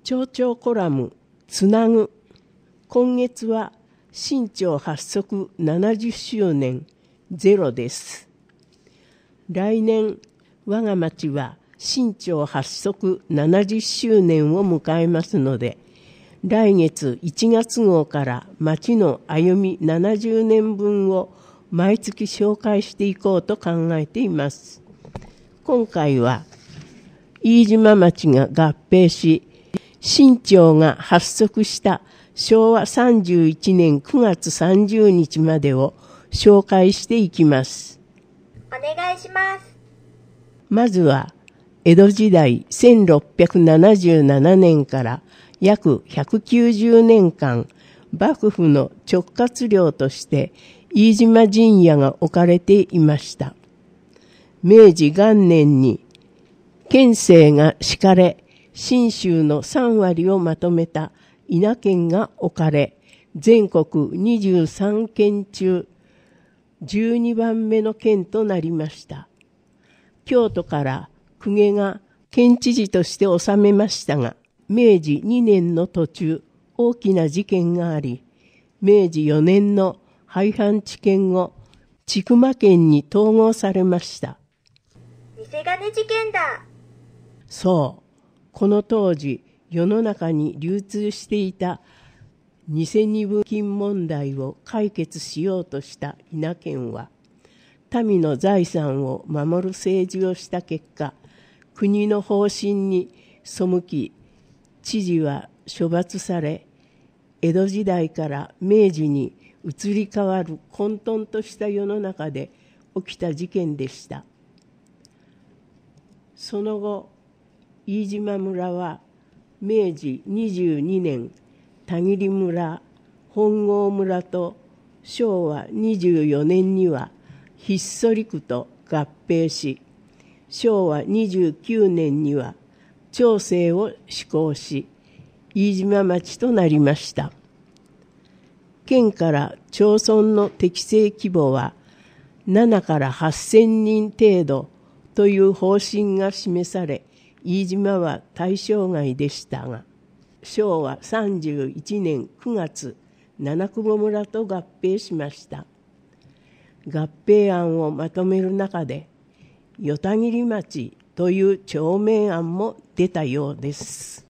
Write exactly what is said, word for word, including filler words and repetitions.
町長コラムつなぐ。今月は新町発足ななじゅっしゅうねんゼロです。来年我が町は新町発足ななじゅっしゅうねんを迎えますので、来月いちがつ号から町の歩みななじゅうねんぶんを毎月紹介していこうと考えています。今回は飯島町が合併し、新町が発足したしょうわさんじゅういちねんくがつさんじゅうにちまでを紹介していきます。 お願いします。 まずは江戸時代せんろっぴゃくななじゅうななねんから約ひゃくきゅうじゅうねんかん、幕府の直轄領として飯島陣屋が置かれていました。明治元年に県政が敷かれ、信州のさんわりをまとめた伊那県が置かれ、全国にじゅうさんけん中じゅうにばんめの県となりました。京都から公家が県知事として治めましたが、めいじにねんの途中、大きな事件があり、めいじよねんの廃藩置県後、千曲県に統合されました。 偽金事件だ。 そう、この当時、世の中に流通していた偽二分金問題を解決しようとした伊那県は、民の財産を守る政治をした結果、国の方針に背き、知事は処罰され、江戸時代から明治に移り変わる混沌とした世の中で起きた事件でした。その後、飯島村はめいじにじゅうにねん、田切村、本郷村としょうわにじゅうよねんにはひっそり区と合併し、しょうわにじゅうきゅうねんには町政を施行し、飯島町となりました。県から町村の適正規模はななからはっせんにん程度という方針が示され、飯島は対象外でしたが、しょうわさんじゅういちねんくがつ、七久保村と合併しました。合併案をまとめる中で、与田切町という町名案も出たようです。